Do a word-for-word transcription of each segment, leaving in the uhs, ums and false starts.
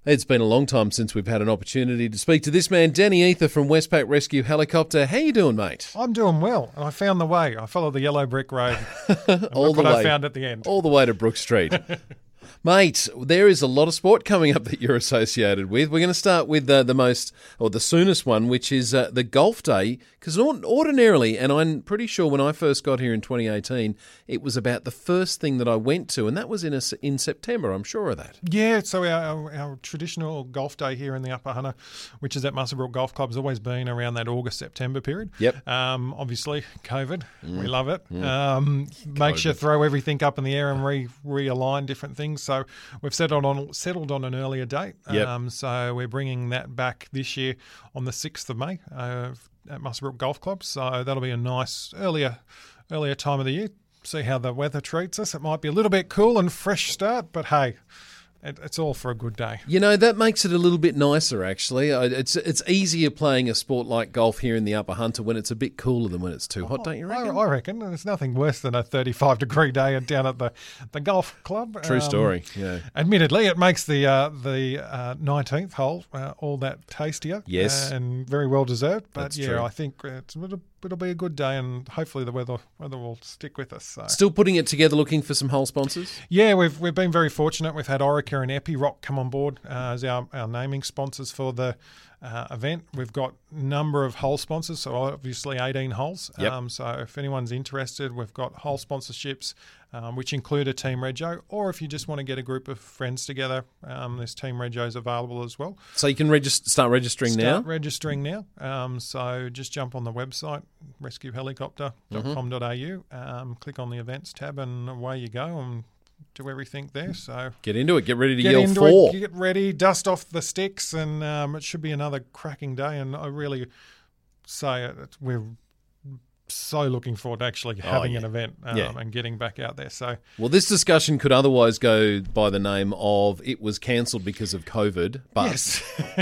It's been a long time since we've had an opportunity to speak to this man, Danny Ether from Westpac Rescue Helicopter. How you doing, mate? I'm doing well, and I found the way. I followed the yellow brick road. all look the what way, I found at the end. All the way to Brook Street. Mate, there is a lot of sport coming up that you're associated with. We're going to start with uh, the most, or the soonest one, which is uh, the Golf Day. Because ordinarily, and I'm pretty sure when I first got here in twenty eighteen, it was about the first thing that I went to, and that was in a, in September, I'm sure of that. Yeah, so our, our, our traditional golf day here in the Upper Hunter, which is at Muswellbrook Golf Club, has always been around that August-September period. Yep. Um, obviously, COVID, Mm. we love it. Mm. Um, makes you COVID. throw everything up in the air and re, realign different things. So we've settled on settled on an earlier date. Yep. Um, so we're bringing that back this year on the sixth of May uh, at Muswellbrook Golf Club. So that'll be a nice earlier earlier time of the year. See how the weather treats us. It might be a little bit cool and fresh start, but hey, it, it's all for a good day. You know, that makes it a little bit nicer, actually. I- It's it's easier playing a sport like golf here in the Upper Hunter when it's a bit cooler than when it's too hot, don't you I, reckon? I reckon. There's nothing worse than a thirty-five degree day down at the, the golf club. True Um, story, yeah. Admittedly, it makes the uh, the uh, nineteenth hole uh, all that tastier. Yes. uh, and very well deserved. But That's yeah, true. I think it's, it'll, it'll be a good day, and hopefully the weather weather will stick with us. So. Still putting it together, looking for some hole sponsors? Yeah, we've we've been very fortunate. We've had Orica and Epiroc come on board uh, as our, our naming sponsors for the uh, event. We've got a number of hole sponsors, so obviously eighteen holes. Yep. Um, so if anyone's interested, we've got hole sponsorships, um, which include a Team Rego, or if you just want to get a group of friends together, um, there's Team Regos available as well. So you can regist- start registering Start now? registering now. Um, so just jump on the website, rescue helicopter dot com dot a u, um, click on the events tab, and away you go, and do everything there. So Get into it. Get ready to get yell into four. it, get ready, dust off the sticks, and um, it should be another cracking day. And I really say it, we're so looking forward to actually having yeah. an event um, Yeah. and getting back out there. So Well, this discussion could otherwise go by the name of it was cancelled because of COVID. But yes,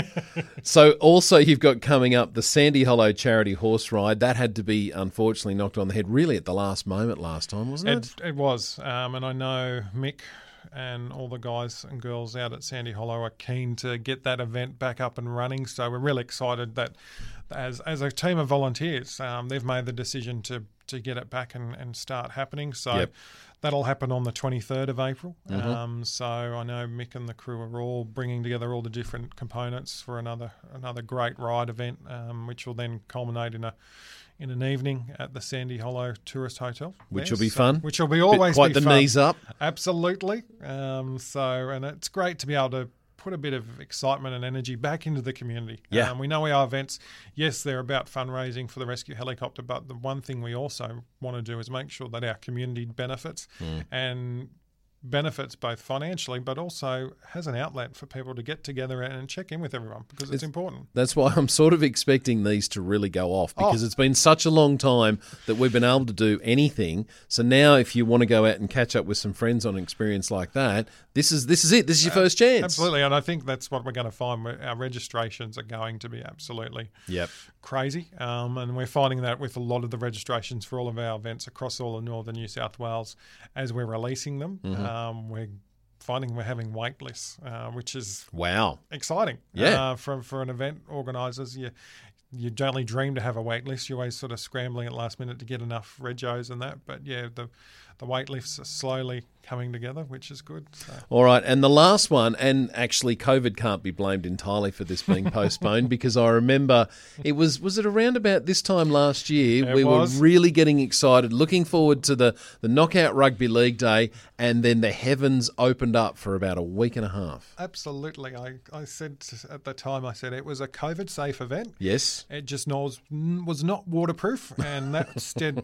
So also you've got coming up the Sandy Hollow charity horse ride. That had to be unfortunately knocked on the head really at the last moment last time, wasn't it? it, it was. Um, and I know Mick and all the guys and girls out at Sandy Hollow are keen to get that event back up and running. So we're really excited that as as a team of volunteers, um, they've made the decision to to get it back and, and start happening. So Yep. that'll happen on the twenty-third of April. Mhm. Um, so I know Mick and the crew are all bringing together all the different components for another another great ride event, um, which will then culminate in a in an evening at the Sandy Hollow Tourist Hotel. Which there. will be So- fun. Which will be Bit- always quite be the fun. knees up. Absolutely. Um, so, and it's great to be able to put a bit of excitement and energy back into the community. Yeah. Um, we know our events, yes, they're about fundraising for the rescue helicopter, but the one thing we also want to do is make sure that our community benefits and benefits both financially, but also has an outlet for people to get together and check in with everyone because it's, It's- important. That's why I'm sort of expecting these to really go off because Oh. it's been such a long time that we've been able to do anything. So now if you want to go out and catch up with some friends on an experience like that, this is this is it. This is your first chance. Absolutely. And I think that's what we're going to find. Our registrations are going to be absolutely Yep. crazy. Um, and we're finding that with a lot of the registrations for all of our events across all of northern New South Wales, as we're releasing them, um, we're finding we're having wait lists, uh, which is Wow. exciting. Yeah. Uh, for, for an event organisers, you, you only dream to have a wait list. You're always sort of scrambling at last minute to get enough regos and that. But yeah, the the wait lists are slowly coming together, which is good. So. All right, and the last one, and actually COVID can't be blamed entirely for this being postponed because I remember it was, was it around about this time last year, It we was. were really getting excited, looking forward to the, the Knockout Rugby League Day, and then the heavens opened up for about a week and a half. Absolutely. I, I said at the time, I said it was a COVID-safe event. Yes? It just was, was not waterproof, and that instead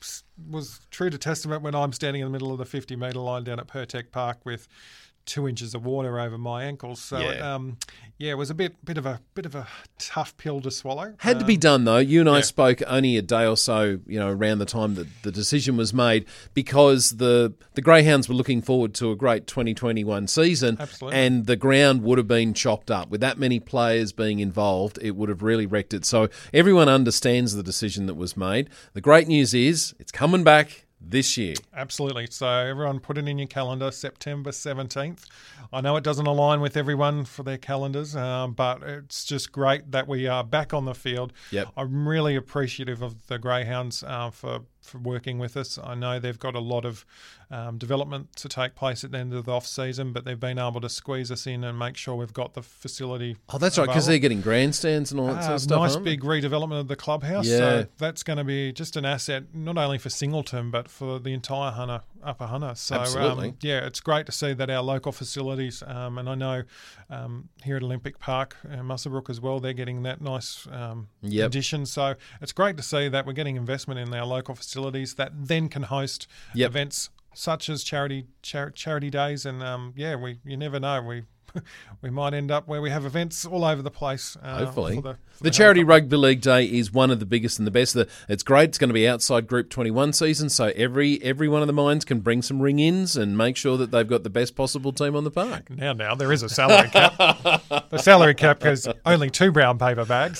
was true to testament when I'm standing in the middle of the fifty metre line down at Pertec Park with two inches of water over my ankles. So Yeah. it, um, yeah, it was a bit bit of a bit of a tough pill to swallow. Had to be Um, done, though. You and I yeah. spoke only a day or so, you know, around the time that the decision was made because the the Greyhounds were looking forward to a great twenty twenty-one season. Absolutely. And the ground would have been chopped up. With that many players being involved, it would have really wrecked it. So everyone understands the decision that was made. The great news is it's coming back this year. Absolutely. So everyone put it in your calendar, September seventeenth. I know it doesn't align with everyone for their calendars, um, but it's just great that we are back on the field. Yep. I'm really appreciative of the Greyhounds uh, for, for working with us. I know they've got a lot of um, development to take place at the end of the off-season, but they've been able to squeeze us in and make sure we've got the facility. Oh, that's right, because they're getting grandstands and all that Uh, sort of stuff. nice aren't they? big redevelopment of the clubhouse. Yeah. So that's going to be just an asset, not only for Singleton, but for the entire Hunter, Upper Hunter. So, Absolutely. Um, yeah, it's great to see that our local facilities, um, and I know um, here at Olympic Park, uh, Muswellbrook as well, they're getting that nice um, Yep. condition. So it's great to see that we're getting investment in our local facilities that then can host Yep. events such as charity char- charity days. And, um, yeah, we you never know. We we might end up where we have events all over the place. Uh, Hopefully. for the, for The Charity helicopter. Rugby League Day is one of the biggest and the best. The, it's great. It's going to be outside Group twenty-one season, so every every one of the mines can bring some ring-ins and make sure that they've got the best possible team on the park. Now, now, there is a salary cap. The salary cap has only two brown paper bags.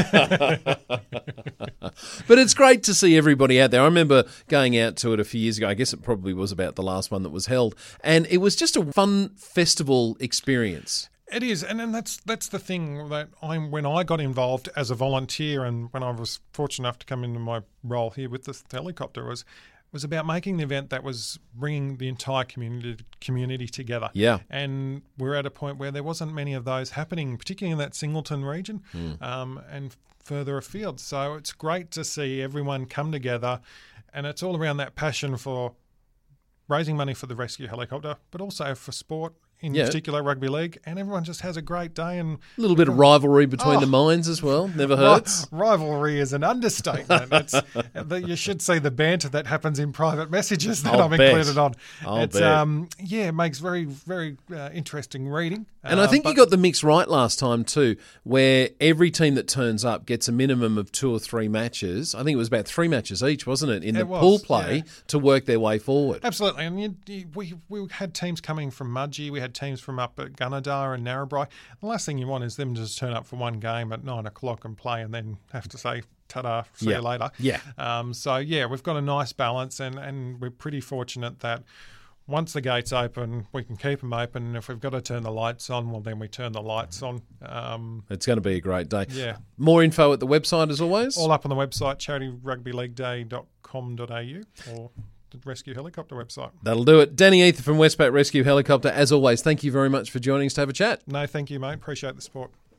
But it's great to see everybody out there. I remember going out to it a few years ago. I guess it probably was about the last one that was held. And it was just a fun festival experience. It is, and, and that's that's the thing that I when I got involved as a volunteer, and when I was fortunate enough to come into my role here with the helicopter, was was about making the event that was bringing the entire community community together. Yeah. And we're at a point where there wasn't many of those happening, particularly in that Singleton region, Mm. um, and further afield. So it's great to see everyone come together, and it's all around that passion for raising money for the rescue helicopter, but also for sport, in Yeah. particular rugby league, and everyone just has a great day. And A little bit of rivalry between Oh. the mines as well. Never hurts. Ri- rivalry is an understatement. It's, the, you should see the banter that happens in private messages that I'll I'm bet. included on. I'll it's bet. um yeah, it makes very very uh, interesting reading. And I Uh, think but you got the mix right last time too, where every team that turns up gets a minimum of two or three matches. I think it was about three matches each, wasn't it, in the It was, pool play yeah. to work their way forward. Absolutely, and you, you, we we had teams coming from Mudgee, we had teams from up at Gunnedah and Narrabri. The last thing you want is them to just turn up for one game at nine o'clock and play, and then have to say ta-da, see Yeah. you later. Yeah. Um, so yeah, we've got a nice balance, and, and we're pretty fortunate that once the gates open, we can keep them open. And if we've got to turn the lights on, well, then we turn the lights on. Um, It's going to be a great day. yeah. More info at the website as always. All up on the website, charity rugby league day dot com dot a u, or the Rescue Helicopter website. That'll do it. Danny Ether from Westpac Rescue Helicopter, as always, thank you very much for joining us to have a chat. No, thank you, mate. Appreciate the support.